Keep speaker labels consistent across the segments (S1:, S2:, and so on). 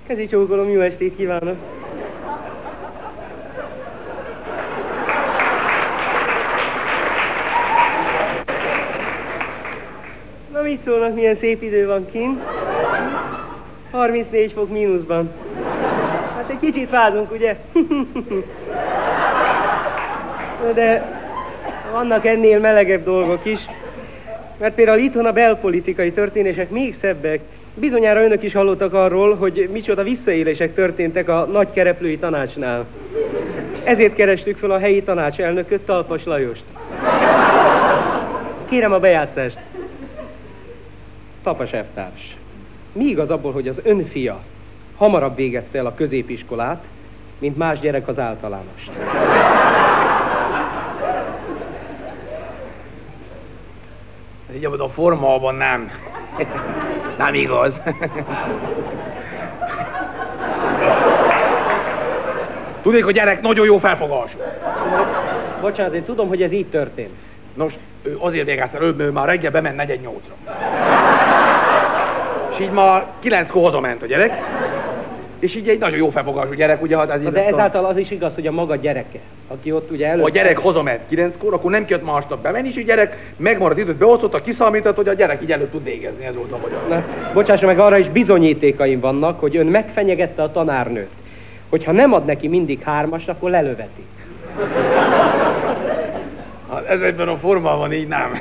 S1: Kezi csókolom, jó estét kívánok! Na mit szólnak, milyen szép idő van kint? 34 fok mínuszban. Hát egy kicsit fázunk, ugye? De vannak ennél melegebb dolgok is. Mert például itthon a belpolitikai történések még szebbek. Bizonyára önök is hallottak arról, hogy micsoda visszaélések történtek a nagy kereplői tanácsnál. Ezért kerestük fel a helyi tanácselnököt, Talpas Lajost. Kérem a bejátszást. Tapas elvtárs, mi igaz abból, hogy az ön fia hamarabb végezte el a középiskolát, mint más gyerek az általánost?
S2: Ez így abban a formában nem. Nem igaz. Tudnék, a gyerek nagyon jó felfogású.
S1: Bocsánat, én tudom, hogy ez így történt.
S2: Nos, ő azért végezte előbb, ő már reggel bement 4:08-ra. És így már 9-kor hazament a gyerek. És így egy nagyon jó felfogású gyerek, ugye? Hát ez így
S1: de ezáltal az is igaz, hogy a maga gyereke, aki ott ugye előtt...
S2: A gyerek hazament 9-kor, akkor nem kellett másnap bemenni, és a gyerek megmaradt időt beosztotta, kiszámított, hogy a gyerek így előtt tud végezni, ez volt a magyar.
S1: Na, bocsássa meg, arra is bizonyítékaim vannak, hogy ön megfenyegette a tanárnőt. Hogyha nem ad neki mindig 3-ast, akkor lelöveti.
S2: Hát ez ebben a formában így nem.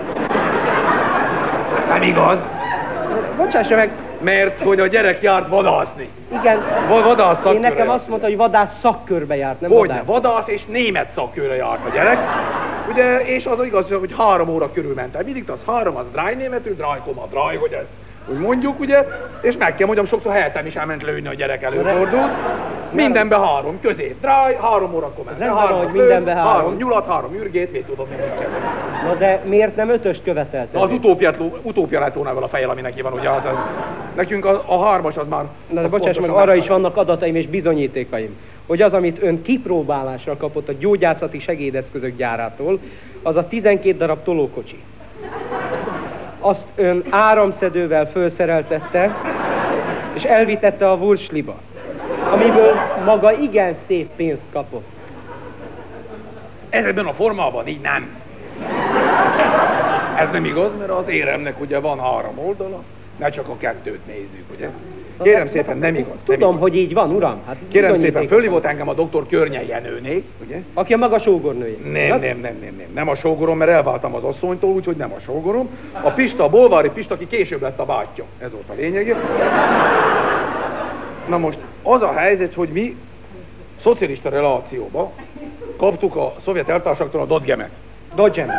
S2: Nem igaz.
S1: Bocsássa meg...
S2: Mert hogy a gyerek járt vadászni.
S1: Igen.
S2: Vadász szakkörre.
S1: Én nekem azt mondta, hogy vadász szakkörbe járt, nem
S2: Hogyne,
S1: vadász.
S2: vadász és német szakkörre járt a gyerek. Ugye, és az igaz, hogy 3 óra körül ment el. Mindig az 3, az dráj németül, dráj koma, dráj, hogy ez úgy mondjuk, ugye, és meg kell mondjam, sokszor helyettem is elment lőni, a gyerek előfordult. Mindenbe 3, közép, dráj, 3 órakor ment.
S1: Nem van, hogy mindenbe 3.
S2: Nyulat, 3 ürgét, mit tudom, mit kell.
S1: Na de miért nem 5-öst követelte?
S2: Az utópia lett volna a fejjel, ami neki van, ugye, hát nekünk a 3-as az már...
S1: Na de bocsáss meg, arra is vannak adataim és bizonyítékaim, hogy az, amit ön kipróbálásra kapott a gyógyászati segédeszközök gyárától, az a 12 darab tolókocsi. Azt ön áramszedővel felszereltette, és elvitette a Wursliba, amiből maga igen szép pénzt kapott.
S2: Ezekben a formában így nem. Ez nem igaz, mert az éremnek ugye van 3 oldala, ne csak a 2-t nézzük, ugye? Kérem szépen, nem igaz.
S1: Tudom, hogy így van, uram. Hát
S2: kérem szépen, fölhívott engem a doktor Környei Jenőné, ugye?
S1: Aki a maga sógornője.
S2: Nem a sógorom, mert elváltam az asszonytól, úgyhogy nem a sógorom. A Pista, a Bolvári Pista, aki később lett a bátyja. Ez volt a lényege. Na most, az a helyzet, hogy mi szocialista relációba kaptuk a szovjet elvtársaktól a Dodgemet.
S1: Dodgem.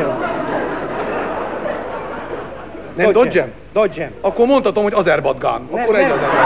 S2: Nem Dodgem?
S1: Dodgem.
S2: Akkor mondhatom, hogy Azerbajdzsán. Akkor egy Azerbajdzsán.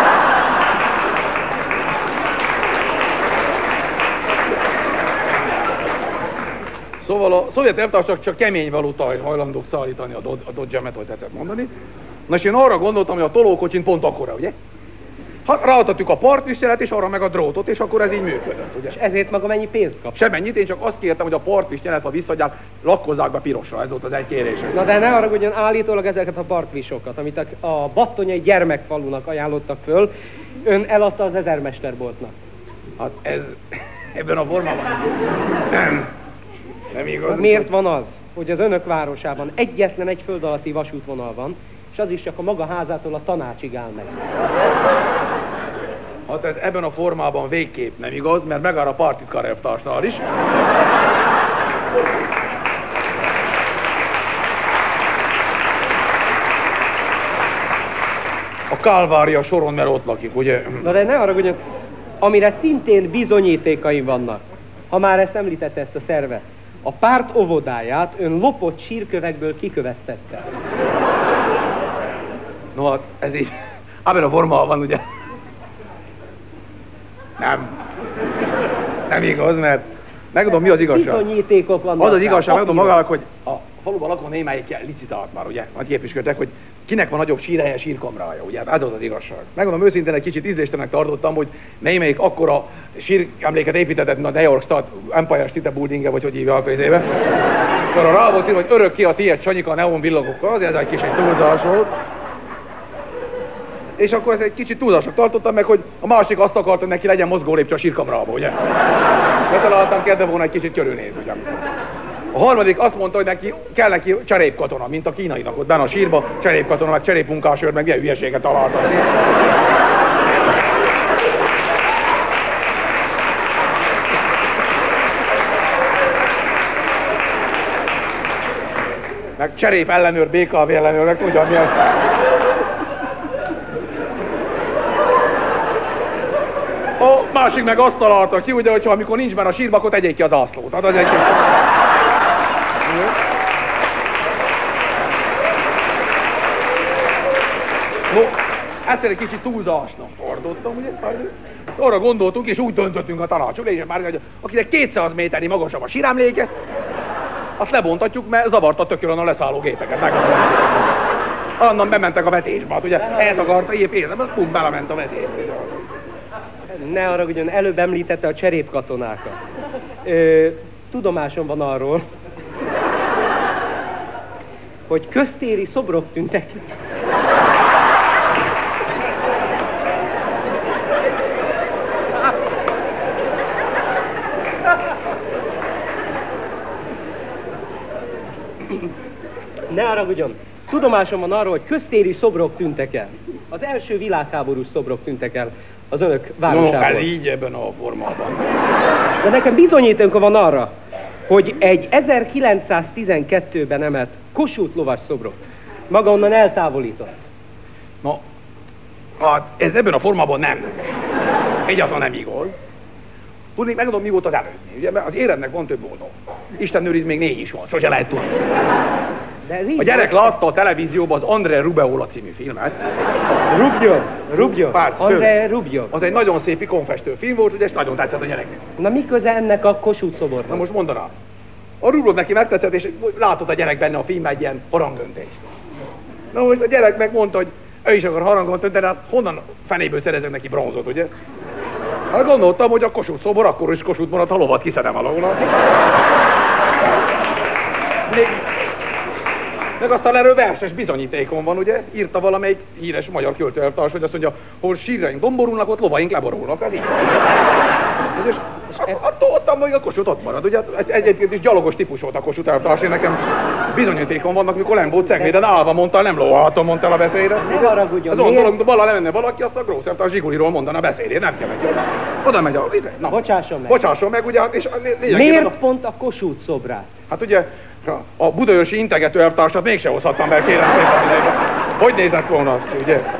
S2: Szóval a szovjet elvtársak csak kemény valuta hajlandók szállítani a Dodgemet, hogy tetszett mondani. Na és én arra gondoltam, hogy a tolókocsin pont akkora, ugye? Hát ráadtatjuk a partvistelet, és arra meg a drótot, és akkor ez így működött, ugye?
S1: És ezért maga mennyi pénzt kap?
S2: Semmennyit, én csak azt kértem, hogy a partvistelet, ha visszaadják, lakkozzák be pirosra, ez volt az egy kérésem.
S1: Na de ne haragudjon, állítólag ezeket a partvisokat, amit a battonyai gyermekfalunak ajánlottak föl, ön eladta az ezermesterboltnak.
S2: Hát ez ebben a formában nem igaz.
S1: Miért van az, hogy az önök városában egyetlen egy föld alatti vasútvonal van, és az is csak a maga házától a Tanácsig áll meg?
S2: Hát ez ebben a formában végképp nem igaz, mert megáll a Partizán elvtársnál is. A Kálvária soron, mert ott lakik, ugye?
S1: Na de ne haragudjon, amire szintén bizonyítékaim vannak, ha már ezt említette, ezt a szervet. A párt óvodáját ön lopott sírkövekből kiköveztette.
S2: No hát ez így, ebben a formában van, ugye? Nem igaz, mert megmondom, mi az igazság.
S1: Bizonyítékok vannak.
S2: Az az igazság, megmondom magának, hogy a faluban lakó némelyik licitált már, ugye? Nagy képviselőtek, hogy kinek van nagyobb sírhelye, sírkamrája, ugye? Hát ez az az igazság. Megmondom őszintén, egy kicsit ízléstelennek tartottam, hogy némelyik akkora síremléket építetett, a New York State Empire State Building-e, vagy hogy hívják közébe. És arra rá volt írva, hogy örökké a tiéd Sanyika a neon villagokkal, azért ez egy kis túlzás volt. És akkor ez egy kicsit túlzásnak tartottam meg, hogy a másik azt akart, hogy neki legyen mozgólépcső a sírkamrába, ugye? Betaláltam, kedve volna egy kicsit körülnéz, ugye? A harmadik azt mondta, hogy kell neki cserépkatona, mint a kínainak ott benne a sírba, cserépkatona, meg cserépmunkásőr, meg milyen hülyeséget találtak. Meg cserép ellenőr, BKV ellenőr, meg tudja milyen... A másik meg azt találta ki, ugye, hogyha amikor nincs benne a sírba, akkor tegyék ki az zászlót. Hát az egy kis... No, ezt egy kicsit túlzásnak tartottam, ugye? Arra gondoltunk, és úgy döntöttünk a tanácsülésben már, hogy akinek 200 méternyi magasabb a síremléke, azt lebontatjuk, mert zavarta tökölön a leszálló gépeket. Annan bementek a vetésbe, hát ugye eltakarta épp érzem, az pont belement a vetésbe.
S1: Ne haragudjon, előbb említette a cserépkatonákat. Tudomásom van arról, hogy köztéri szobrok tűntek. Ne haragudjon, tudomásom van arról, hogy köztéri szobrok tűntek el. Az első világháborús szobrok tűntek el az önök városából.
S2: No, ez így ebben a formában.
S1: De nekem bizonyítékom van arra, hogy egy 1912-ben emelt Kossuth lovas szobrot maga onnan eltávolított.
S2: Na, hát ez ebben a formában nem. Egyáltalán nem igaz. Tudni, megmondom, mi volt az előzmény. Ugye, mert az éremnek van több oldal. Isten őriz, még 4 is van, sose lehet tudni. A gyerek látta a televízióban az André Rubeola című filmet.
S1: Rubjov. André Rubjov.
S2: Az egy nagyon szép ikonfestő film volt, ugye, és nagyon tetszett a gyereknek.
S1: Na mi köze ennek a Kossuth szobornak?
S2: Na most mondanám. A Rubjov neki megtetszett, és látott a gyerek benne a filmben egy ilyen harangöntést. Na most a gyerek megmondta, hogy ő is akar harangot önteni, hát honnan fenéből szerezek neki bronzot, ugye? Hát gondoltam, hogy a Kossuth szobor akkor is Kossuth marad, ha lovat kiszedem alól. Meg aztán erről verses bizonyítékon van, ugye? Írta valamelyik híres magyar költőelvtárs, hogy azt mondja, hol sírjaink domborulnak, ott lovaink leborulnak. Ez így. És attól ottan még a Kossuth ott marad, ugye? Egyébként is gyalogos típus volt a Kossuth elvtárs, én nekem bizonyítékon vannak, mikor nem volt Cegléden, állva mondta, nem lóhatom, mondta a beszédre.
S1: Ne haragudjon,
S2: az miért? Vala lemenne valaki, azt a Grósz elvtárs Zsiguliról mondana a beszédét, nem kell meg. Oda megy a... Na, bocsásson meg, ugye? És
S1: miért pont a Kossuth szobrát?
S2: Hát ugye, a budaörsi integető elvtársat mégsem hozhattam be, kérem szépen. Hogy nézett volna azt, ugye?